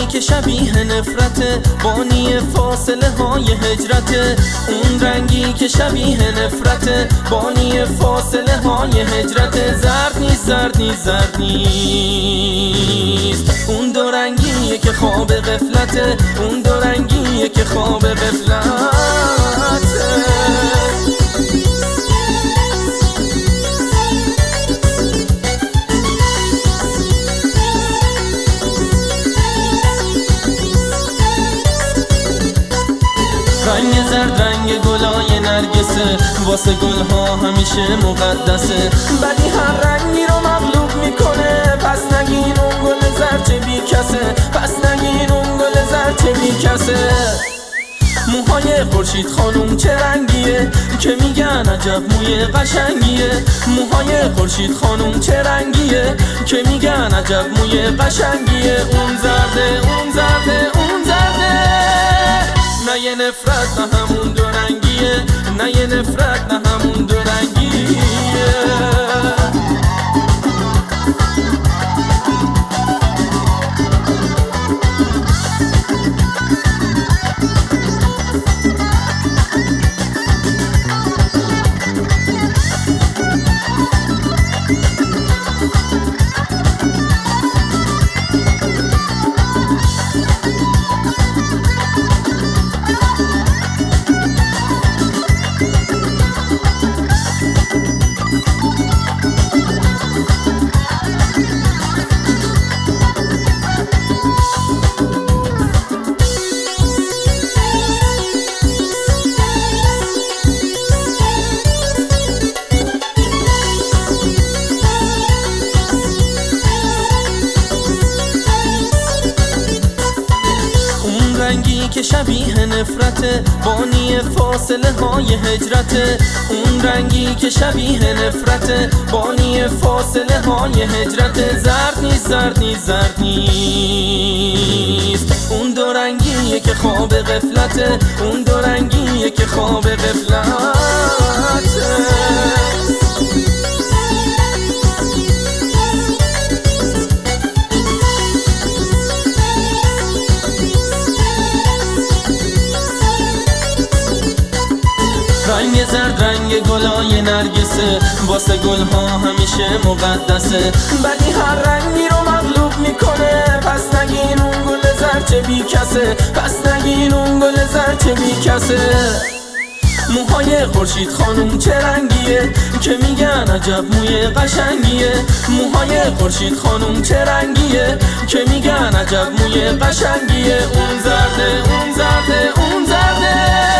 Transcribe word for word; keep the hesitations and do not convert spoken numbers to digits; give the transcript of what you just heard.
که شبیه نفرت، بانی فاصله های هجرت. اون رنگی که شبیه نفرت، بانی فاصله های هجرت. زرد نیست زرد نیست زرد نیست، اون دو رنگیه که خواب غفلته. اون دو رنگیه که خواب غفلته. رنگ زرد رنگ گلای نرگسه، واسه گلها همیشه مقدسه. ولی هر رنگی رو مغلوب میکنه، پس نگین اون گل زرد چه بی کسه. پس نگین اون گل زرد چه بی کسه. موهای خورشید خانوم چه رنگیه که میگن عجب موی قشنگیه. موهای خورشید خانوم چه رنگیه که میگن عجب موی قشنگیه. اون زرده اون زرده اون زرده، نه یه نفرت نه همون دو رنگیه. نه یه نفرت نه همون دو رنگیه. رنگی که شبیه نفرت، بانی فاصله های هجرت. اون رنگی که شبیه نفرت، بانی فاصله های هجرت. زرد نیست زرد نیست زرد نیست، اون دو رنگیه که خواب غفلته. اون دو رنگیه که خواب غفلته. رنگ زرد رنگ گلای نرگسه، واسه گلها همیشه مقدسه. ولی هر رنگی رو مغلوب میکنه، پس نگین اون گل زرد چه بی کسه. پس نگین اون گل زرد چه بی کسه. موهای خورشید خانوم چه رنگیه که میگن عجب موی قشنگیه. موهای خورشید خانوم چه رنگیه که میگن عجب موی قشنگیه. اون زرده اون زرده اون زرده،